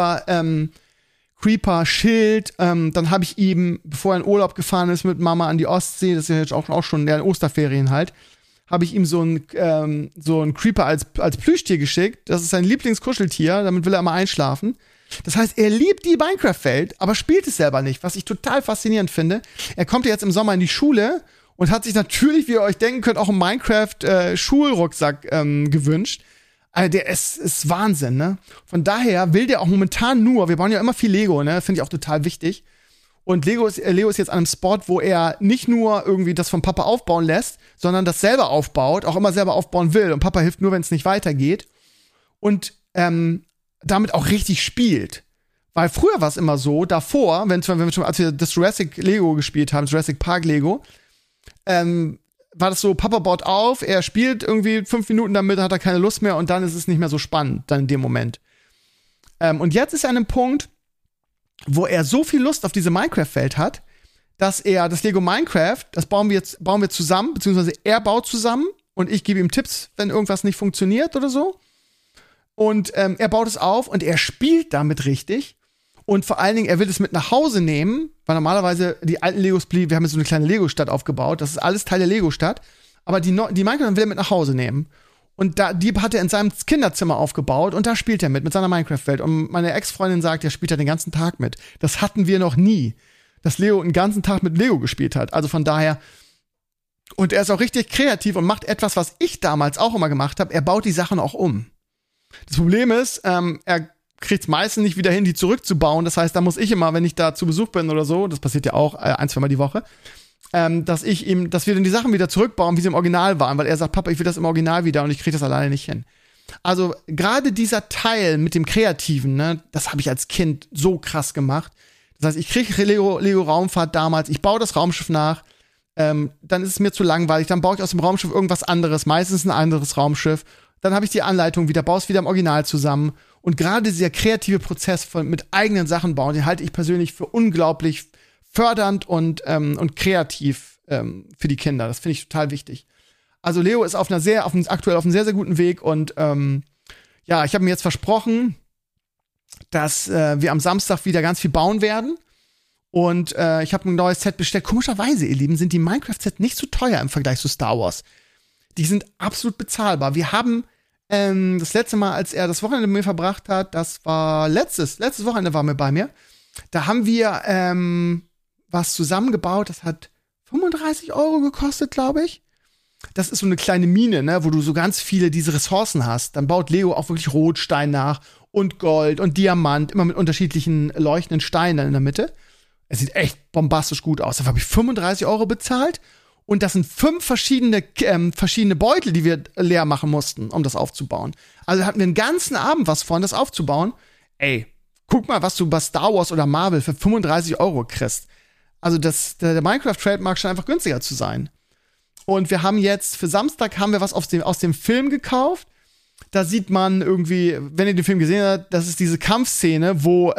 Creeper-Schild. Dann habe ich ihm, bevor er in Urlaub gefahren ist mit Mama an die Ostsee, das ist ja jetzt auch schon in Osterferien halt, habe ich ihm so ein Creeper als Plüschtier geschickt. Das ist sein Lieblingskuscheltier, damit will er immer einschlafen. Das heißt, er liebt die Minecraft-Welt, aber spielt es selber nicht, was ich total faszinierend finde. Er kommt ja jetzt im Sommer in die Schule und hat sich natürlich, wie ihr euch denken könnt, auch einen Minecraft-Schulrucksack gewünscht. Also der ist Wahnsinn, ne? Von daher will der auch momentan wir bauen ja immer viel Lego, ne? Finde ich auch total wichtig. Und Leo ist jetzt an einem Spot, wo er nicht nur irgendwie das vom Papa aufbauen lässt, sondern das selber aufbaut, auch immer selber aufbauen will. Und Papa hilft nur, wenn es nicht weitergeht. Und damit auch richtig spielt. Weil früher war es immer so, davor, als wir das Jurassic Lego gespielt haben, Jurassic Park Lego, war das so, Papa baut auf, er spielt irgendwie 5 Minuten damit, hat er keine Lust mehr und dann ist es nicht mehr so spannend, dann in dem Moment. Und jetzt ist er an einem Punkt, wo er so viel Lust auf diese Minecraft-Welt hat, dass er das Lego Minecraft, das bauen wir zusammen, beziehungsweise er baut zusammen und ich gebe ihm Tipps, wenn irgendwas nicht funktioniert oder so. Und er baut es auf und er spielt damit richtig. Und vor allen Dingen, er will es mit nach Hause nehmen, weil normalerweise die alten Legos, wir haben jetzt so eine kleine Lego-Stadt aufgebaut, das ist alles Teil der Lego-Stadt, aber die Minecraft will er mit nach Hause nehmen. Und die hat er in seinem Kinderzimmer aufgebaut und da spielt er mit seiner Minecraft-Welt. Und meine Ex-Freundin sagt, er spielt da den ganzen Tag mit. Das hatten wir noch nie, dass Leo den ganzen Tag mit Lego gespielt hat. Also von daher, und er ist auch richtig kreativ und macht etwas, was ich damals auch immer gemacht habe, er baut die Sachen auch um. Das Problem ist, er kriegt es meistens nicht wieder hin, die zurückzubauen. Das heißt, da muss ich immer, wenn ich da zu Besuch bin oder so, das passiert ja auch 1-2 Mal die Woche, dass wir dann die Sachen wieder zurückbauen, wie sie im Original waren, weil er sagt, Papa, ich will das im Original wieder und ich kriege das alleine nicht hin. Also gerade dieser Teil mit dem Kreativen, ne, das habe ich als Kind so krass gemacht. Das heißt, ich kriege Lego Raumfahrt damals, ich baue das Raumschiff nach, dann ist es mir zu langweilig, dann baue ich aus dem Raumschiff irgendwas anderes, meistens ein anderes Raumschiff. Dann habe ich die Anleitung wieder, baue es wieder im Original zusammen. Und gerade dieser kreative Prozess mit eigenen Sachen bauen, den halte ich persönlich für unglaublich fördernd und kreativ für die Kinder. Das finde ich total wichtig. Also Leo ist aktuell auf einem sehr, sehr guten Weg. Und ja, ich habe mir jetzt versprochen, dass wir am Samstag wieder ganz viel bauen werden. Und ich habe ein neues Set bestellt. Komischerweise, ihr Lieben, sind die Minecraft-Sets nicht so teuer im Vergleich zu Star Wars. Die sind absolut bezahlbar. Wir haben das letzte Mal, als er das Wochenende mit mir verbracht hat, das war letztes Wochenende war mir bei mir, da haben wir was zusammengebaut, das hat 35 € gekostet, glaube ich. Das ist so eine kleine Mine, ne, wo du so ganz viele diese Ressourcen hast. Dann baut Leo auch wirklich Rotstein nach und Gold und Diamant, immer mit unterschiedlichen leuchtenden Steinen in der Mitte. Es sieht echt bombastisch gut aus. Dafür habe ich 35 € bezahlt. Und das sind 5 verschiedene Beutel, die wir leer machen mussten, um das aufzubauen. Also hatten wir einen ganzen Abend was von, das aufzubauen. Ey, guck mal, was du bei Star Wars oder Marvel für 35 € kriegst. Also der Minecraft-Trademark scheint einfach günstiger zu sein. Und wir haben jetzt, für Samstag haben wir was aus dem Film gekauft. Da sieht man irgendwie, wenn ihr den Film gesehen habt, das ist diese Kampfszene, wo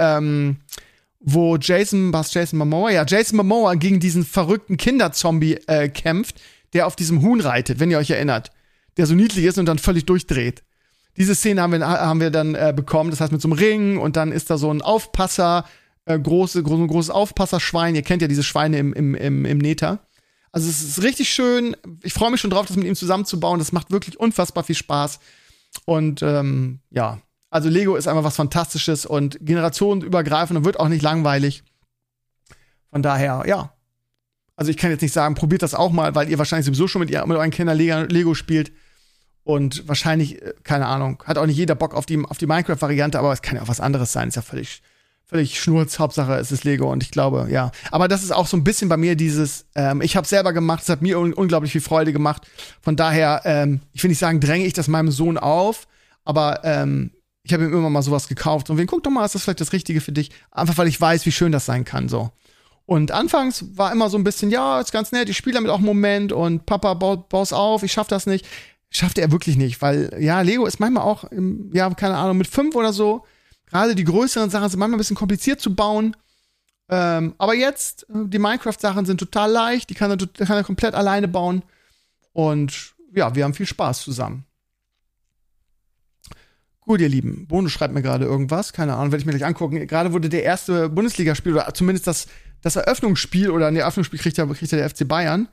Jason Momoa gegen diesen verrückten Kinderzombie kämpft, der auf diesem Huhn reitet, wenn ihr euch erinnert. Der so niedlich ist und dann völlig durchdreht. Diese Szene haben wir dann bekommen, das heißt mit so einem Ring und dann ist da so ein Aufpasser, ein großes Aufpasserschwein. Ihr kennt ja diese Schweine im Neta. Also es ist richtig schön. Ich freue mich schon drauf, das mit ihm zusammenzubauen. Das macht wirklich unfassbar viel Spaß. Und ja, also Lego ist einfach was Fantastisches und generationenübergreifend und wird auch nicht langweilig. Von daher, ja. Also ich kann jetzt nicht sagen, probiert das auch mal, weil ihr wahrscheinlich sowieso schon mit euren Kindern Lego spielt. Und wahrscheinlich, keine Ahnung, hat auch nicht jeder Bock auf die Minecraft-Variante, aber es kann ja auch was anderes sein. Ist ja völlig Schnurz. Hauptsache es ist Lego und ich glaube, ja. Aber das ist auch so ein bisschen bei mir dieses, ich habe selber gemacht, es hat mir unglaublich viel Freude gemacht. Von daher, ich will nicht sagen, dränge ich das meinem Sohn auf, aber ich habe ihm immer mal sowas gekauft und guck doch mal, ist das vielleicht das Richtige für dich? Einfach, weil ich weiß, wie schön das sein kann, so. Und anfangs war immer so ein bisschen, ja, ist ganz nett, ich spiele damit auch einen Moment und Papa, baus auf, ich schaff das nicht. Schaffte er wirklich nicht, weil, ja, Lego ist manchmal auch, ja, keine Ahnung, mit 5 oder so, gerade die größeren Sachen sind manchmal ein bisschen kompliziert zu bauen. Aber jetzt, die Minecraft-Sachen sind total leicht, die kann er komplett alleine bauen. Und ja, wir haben viel Spaß zusammen. Gut, ihr Lieben, Bono schreibt mir gerade irgendwas, keine Ahnung, werde ich mir gleich angucken. Gerade wurde der erste Bundesligaspiel, oder zumindest das Eröffnungsspiel, oder ein Eröffnungsspiel kriegt ja der FC Bayern.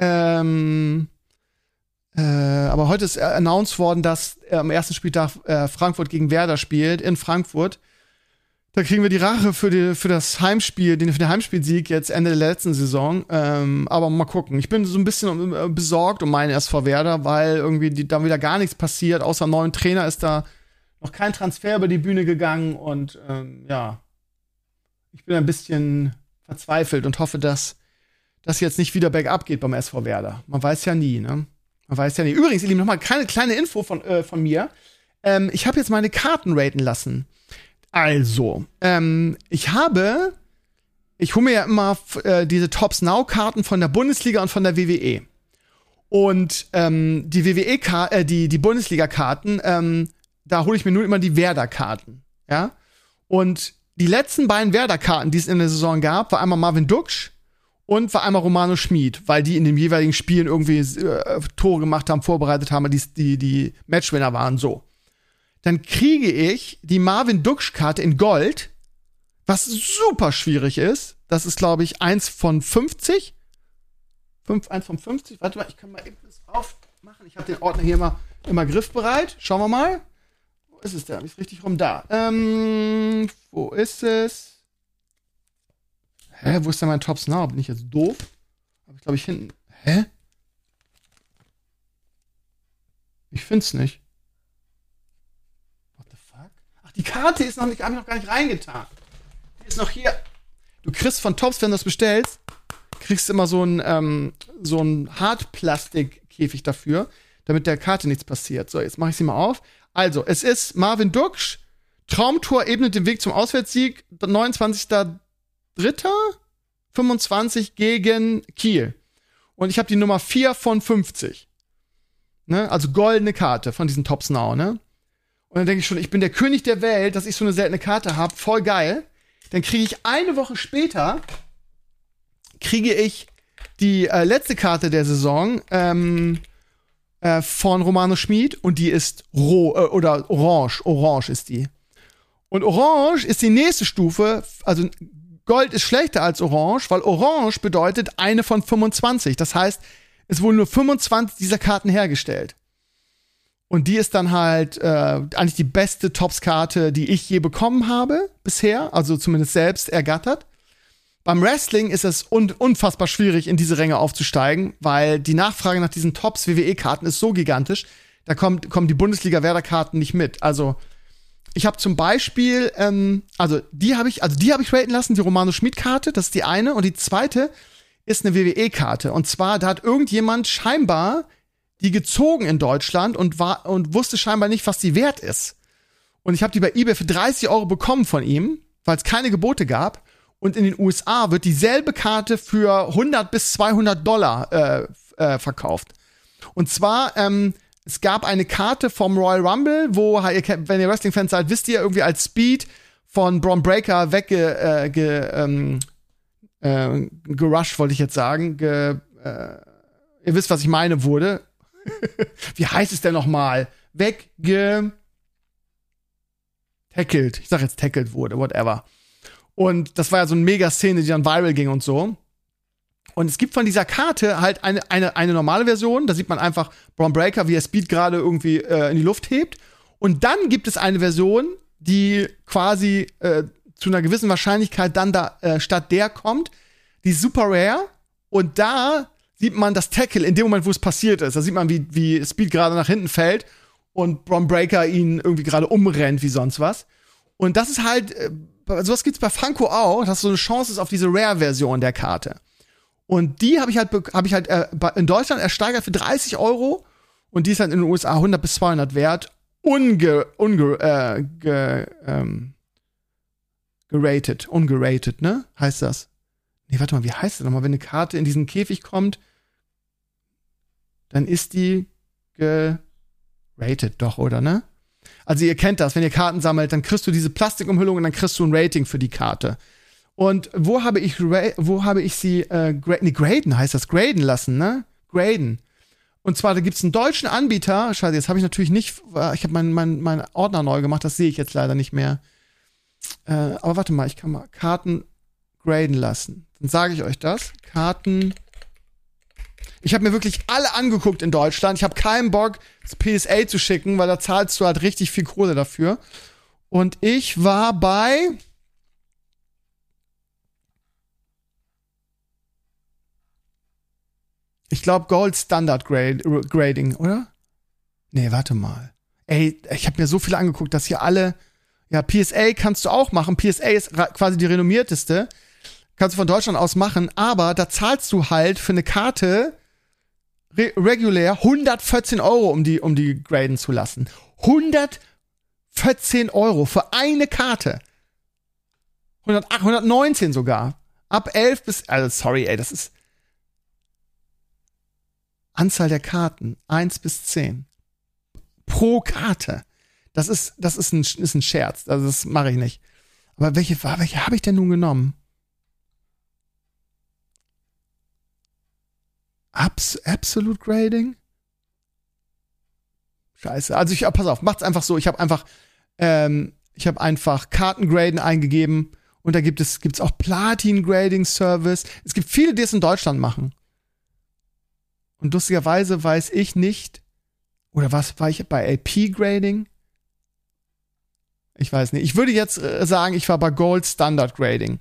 Aber heute ist announced worden, dass am ersten Spieltag Frankfurt gegen Werder spielt in Frankfurt. Da kriegen wir die Rache für das Heimspiel, für den Heimspielsieg jetzt Ende der letzten Saison. Aber mal gucken. Ich bin so ein bisschen besorgt um meinen SV Werder, weil irgendwie da wieder gar nichts passiert. Außer einem neuen Trainer ist da noch kein Transfer über die Bühne gegangen. Und ja, ich bin ein bisschen verzweifelt und hoffe, dass das jetzt nicht wieder bergab geht beim SV Werder. Man weiß ja nie, ne? Man weiß ja nicht. Übrigens, ihr Lieben, nochmal eine kleine Info von mir. Ich habe jetzt meine Karten raten lassen. Also, ich hole mir ja immer diese Tops Now-Karten von der Bundesliga und von der WWE. Und die WWE, die Bundesliga-Karten, da hole ich mir nur immer die Werder-Karten. Ja? Und die letzten beiden Werder-Karten, die es in der Saison gab, war einmal Marvin Duksch und war einmal Romano Schmid, weil die in den jeweiligen Spielen irgendwie Tore gemacht haben, vorbereitet haben, die Matchwinner waren, so. Dann kriege ich die Marvin Duksch-Karte in Gold, was super schwierig ist. Das ist, glaube ich, 1 von 50. 1 von 50. Warte mal, ich kann mal eben das aufmachen. Ich habe den Ordner hier immer griffbereit. Schauen wir mal. Wo ist es denn? Hab ich richtig rum? Da. Wo ist es? Hä, wo ist denn mein Tops Now? Bin ich jetzt doof? Hab ich, glaube ich, hinten. Hä? Ich find's nicht. What the fuck? Ach, die Karte ist hab ich noch gar nicht reingetan. Die ist noch hier. Du kriegst von Tops, wenn du das bestellst, kriegst immer so ein Hartplastikkäfig dafür, damit der Karte nichts passiert. So, jetzt mache ich sie mal auf. Also, es ist Marvin Duksch. Traumtor ebnet den Weg zum Auswärtssieg. 29.03.25 gegen Kiel. Und ich habe die Nummer 4 von 50. Ne? Also goldene Karte von diesen Tops Now, ne? Und dann denke ich schon, ich bin der König der Welt, dass ich so eine seltene Karte habe. Voll geil. Dann kriege ich eine Woche später die letzte Karte der Saison von Romano Schmid und die ist oder orange. Orange ist die. Und orange ist die nächste Stufe, also Gold ist schlechter als orange, weil orange bedeutet eine von 25. Das heißt, es wurden nur 25 dieser Karten hergestellt. Und die ist dann halt eigentlich die beste Tops-Karte, die ich je bekommen habe bisher, also zumindest selbst ergattert. Beim Wrestling ist es unfassbar schwierig, in diese Ränge aufzusteigen, weil die Nachfrage nach diesen Tops-WWE-Karten ist so gigantisch, da kommen die Bundesliga-Werder-Karten nicht mit. Also ich habe zum Beispiel, die habe ich raten lassen, die Romano Schmid-Karte, das ist die eine. Und die zweite ist eine WWE-Karte. Und zwar, da hat irgendjemand scheinbar die gezogen in Deutschland und wusste scheinbar nicht, was die wert ist. Und ich habe die bei eBay für 30 € bekommen von ihm, weil es keine Gebote gab. Und in den USA wird dieselbe Karte für 100 bis 200 $ verkauft. Und zwar, es gab eine Karte vom Royal Rumble, wo, wenn ihr Wrestling-Fans seid, wisst ihr, irgendwie als Speed von Bron Breakker gerusht, wollte ich jetzt sagen. Ihr wisst, was ich meine, wurde. Wie heißt es denn nochmal? Tackled. Ich sag jetzt tackled wurde, whatever. Und das war ja so eine Mega-Szene, die dann viral ging und so. Und es gibt von dieser Karte halt eine normale Version. Da sieht man einfach Bron Breakker, wie er Speed gerade irgendwie in die Luft hebt. Und dann gibt es eine Version, die quasi zu einer gewissen Wahrscheinlichkeit dann da statt der kommt. Die ist super rare. Und da sieht man das Tackle in dem Moment, wo es passiert ist. Da sieht man, wie Speed gerade nach hinten fällt und Bron Breakker ihn irgendwie gerade umrennt wie sonst was. Und das ist halt sowas gibt's bei Funko auch, dass so eine Chance ist auf diese Rare-Version der Karte. Und die habe ich halt in Deutschland ersteigert für 30 € und die ist halt in den USA 100 bis 200 wert. Ungeratet, ne? Heißt das? Nee, warte mal, wie heißt das nochmal? Wenn eine Karte in diesen Käfig kommt, dann ist die geratet doch, oder, ne? Also ihr kennt das, wenn ihr Karten sammelt, dann kriegst du diese Plastikumhüllung und dann kriegst du ein Rating für die Karte. Und wo habe ich sie graden heißt das, graden lassen, ne? Graden. Und zwar, da gibt's einen deutschen Anbieter, scheiße, jetzt habe ich natürlich nicht, ich habe meinen Ordner neu gemacht, das sehe ich jetzt leider nicht mehr. Aber warte mal, ich kann mal Karten graden lassen. Dann sage ich euch das. Karten. Ich habe mir wirklich alle angeguckt in Deutschland. Ich habe keinen Bock, das PSA zu schicken, weil da zahlst du halt richtig viel Kohle dafür. Und ich war bei ich glaube Gold Standard Grading, oder? Nee, warte mal. Ey, ich habe mir so viele angeguckt, dass hier alle ja, PSA kannst du auch machen. PSA ist quasi die renommierteste. Kannst du von Deutschland aus machen, aber da zahlst du halt für eine Karte regulär 114 €, um die graden zu lassen. 114 € für eine Karte. 119 sogar. Ab 11 bis, also sorry, ey, das ist Anzahl der Karten, 1 bis 10. Pro Karte. Das ist ein Scherz. Also das mache ich nicht. Aber welche habe ich denn nun genommen? Absolute Grading? Scheiße. Also pass auf, macht's einfach so. Ich habe einfach Kartengraden eingegeben und da gibt's auch Platin Grading Service. Es gibt viele, die es in Deutschland machen. Und lustigerweise weiß ich nicht, oder was war ich bei AP Grading? Ich weiß nicht. Ich würde jetzt sagen, ich war bei Gold Standard Grading.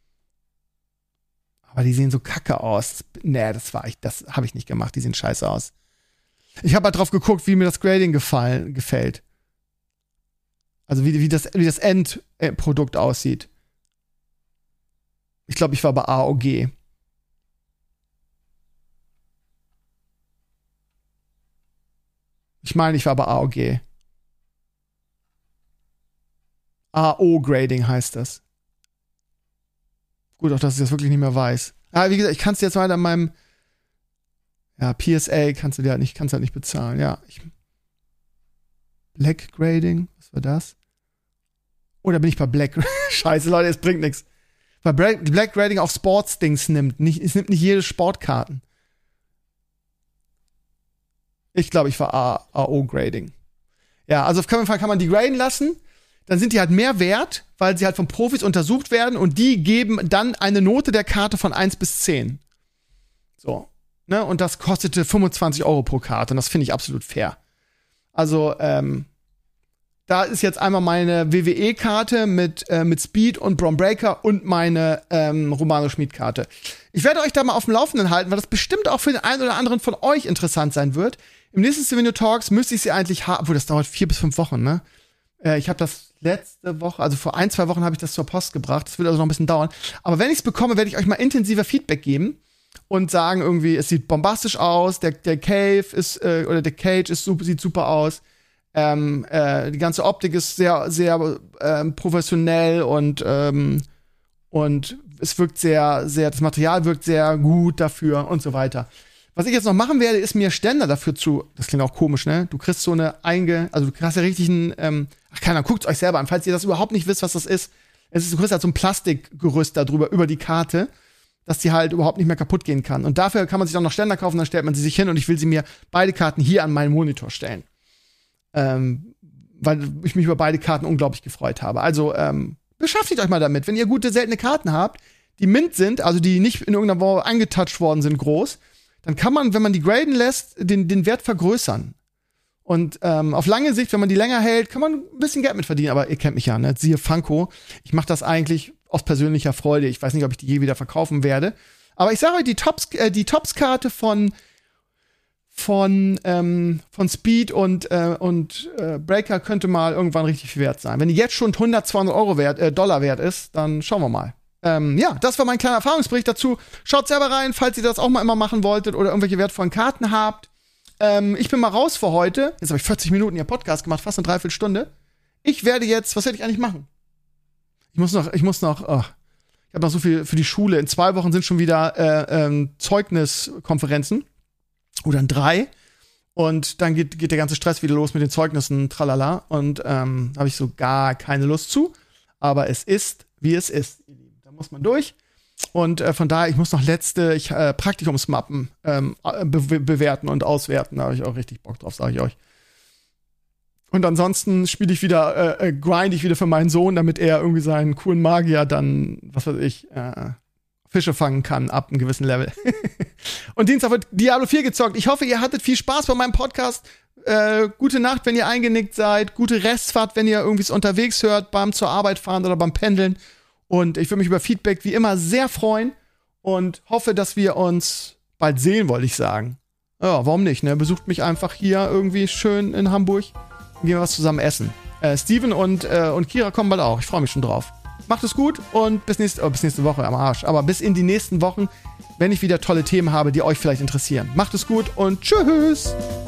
Aber die sehen so kacke aus. Nee, das habe ich nicht gemacht. Die sehen scheiße aus. Ich habe halt drauf geguckt, wie mir das Grading gefällt. Also wie das Endprodukt aussieht. Ich glaube, ich war bei AOG. Ich meine, ich war bei AOG. AO-Grading heißt das. Gut, auch dass ich das wirklich nicht mehr weiß. Aber wie gesagt, ich kann es jetzt weiter an meinem PSA kannst du halt nicht bezahlen. Ja, Black Grading, was war das? Oder bin ich bei Black? Scheiße, Leute, es bringt nichts. Weil Black Grading auch Sports-Dings nimmt. Es nimmt nicht jede Sportkarten. Ich glaube, ich war AO-Grading. Ja, also auf keinen Fall kann man die graden lassen. Dann sind die halt mehr wert, weil sie halt von Profis untersucht werden und die geben dann eine Note der Karte von 1 bis 10. So. Ne? Und das kostete 25 € pro Karte und das finde ich absolut fair. Also, da ist jetzt einmal meine WWE-Karte mit Speed und Braun Breaker und meine Romano Schmid-Karte. Ich werde euch da mal auf dem Laufenden halten, weil das bestimmt auch für den einen oder anderen von euch interessant sein wird. Im nächsten Stevenio Talks müsste ich sie eigentlich haben, obwohl das dauert 4 bis 5 Wochen, ne? Ich habe das letzte Woche, also vor 1-2 Wochen habe ich das zur Post gebracht. Das wird also noch ein bisschen dauern. Aber wenn ich es bekomme, werde ich euch mal intensiver Feedback geben und sagen irgendwie, es sieht bombastisch aus, der Cage ist sieht super aus. Die ganze Optik ist sehr, sehr professionell und es wirkt sehr, sehr, das Material wirkt sehr gut dafür und so weiter. Was ich jetzt noch machen werde, ist mir Ständer dafür das klingt auch komisch, ne? Du kriegst so eine also du hast ja richtig keiner, guckt's euch selber an, falls ihr das überhaupt nicht wisst, was das ist. Du kriegst halt so ein Plastikgerüst da drüber, über die Karte, dass die halt überhaupt nicht mehr kaputt gehen kann. Und dafür kann man sich auch noch Ständer kaufen, dann stellt man sie sich hin und ich will sie mir beide Karten hier an meinen Monitor stellen. Weil ich mich über beide Karten unglaublich gefreut habe. Also, beschäftigt euch mal damit. Wenn ihr gute, seltene Karten habt, die mint sind, also die nicht in irgendeiner Woche angetouched worden sind, groß, dann kann man, wenn man die graden lässt, den Wert vergrößern. Und auf lange Sicht, wenn man die länger hält, kann man ein bisschen Geld mit verdienen. Aber ihr kennt mich ja, ne? Siehe Funko. Ich mache das eigentlich aus persönlicher Freude. Ich weiß nicht, ob ich die je wieder verkaufen werde. Aber ich sage euch, die Tops-Karte von Speed und Breaker könnte mal irgendwann richtig viel wert sein. Wenn die jetzt schon 100, 200 Dollar wert ist, dann schauen wir mal. Das war mein kleiner Erfahrungsbericht dazu. Schaut selber rein, falls ihr das auch mal immer machen wolltet oder irgendwelche wertvollen Karten habt. Ich bin mal raus für heute. Jetzt habe ich 40 Minuten hier Podcast gemacht, fast eine Dreiviertelstunde. Ich werde jetzt, was werde ich eigentlich machen? Ich habe noch so viel für die Schule. In 2 Wochen sind schon wieder Zeugniskonferenzen. Oder in 3. Und dann geht der ganze Stress wieder los mit den Zeugnissen, tralala. Und habe ich so gar keine Lust zu. Aber es ist, wie es ist. Da muss man durch. Und von daher, ich muss noch Praktikumsmappen bewerten und auswerten. Da habe ich auch richtig Bock drauf, sage ich euch. Und ansonsten grind ich wieder für meinen Sohn, damit er irgendwie seinen coolen Magier dann, was weiß ich, Fische fangen kann ab einem gewissen Level. Und Dienstag wird Diablo 4 gezockt. Ich hoffe, ihr hattet viel Spaß bei meinem Podcast. Gute Nacht, wenn ihr eingenickt seid. Gute Restfahrt, wenn ihr irgendwie unterwegs hört, beim zur Arbeit fahren oder beim Pendeln. Und ich würde mich über Feedback wie immer sehr freuen und hoffe, dass wir uns bald sehen, wollte ich sagen. Ja, warum nicht, ne? Besucht mich einfach hier irgendwie schön in Hamburg und gehen wir was zusammen essen. Steven und Kira kommen bald auch. Ich freue mich schon drauf. Macht es gut und bis nächste Woche am Arsch. Aber bis in die nächsten Wochen, wenn ich wieder tolle Themen habe, die euch vielleicht interessieren. Macht es gut und tschüss!